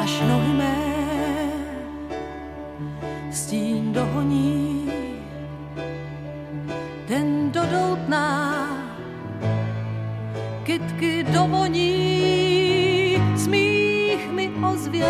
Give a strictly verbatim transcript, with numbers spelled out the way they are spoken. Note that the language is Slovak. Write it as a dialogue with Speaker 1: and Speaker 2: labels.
Speaker 1: až nohy mé stín dohoní. Ten do doutná kytky dovoní.